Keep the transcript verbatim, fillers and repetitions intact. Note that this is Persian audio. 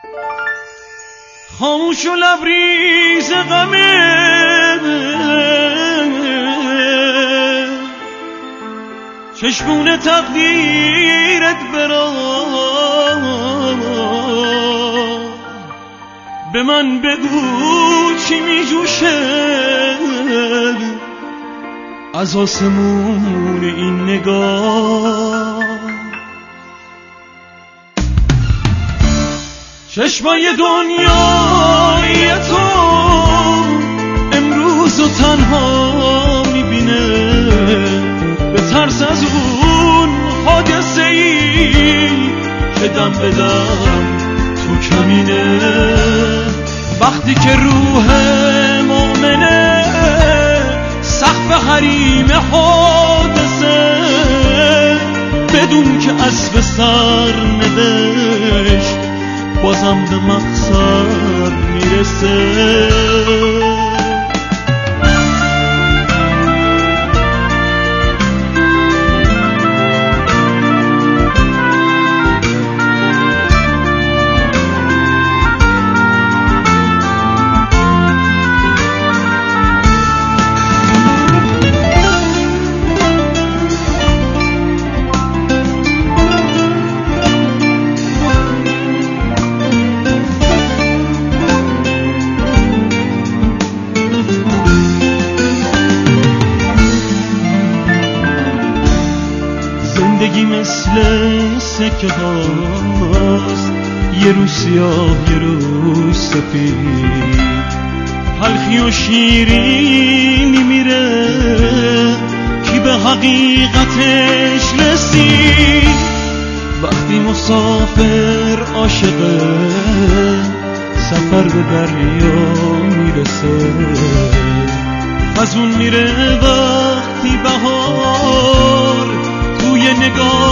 خاموش و لبریز غمه چشمون تقدیرت برا به من بگو چی می جوشه از آسمون این نگاه. چشمای دنیای تو امروز و تنها میبینه، به ترس از اون حادثه ای که دم به دم تو کمینه. وقتی که روح مؤمنه سقف حریم حادثه، بدون که اسب سر نوشت بازم به مقصد میرسه. زندگی مثل سکه هاست، یه روز سیاه یه روز سفید، تلخی و شیرینی میره کی به حقیقتش رسید. وقتی مسافر عاشقه سفر به دریا میرسه، خزون میره وقتی بهار توی نگاه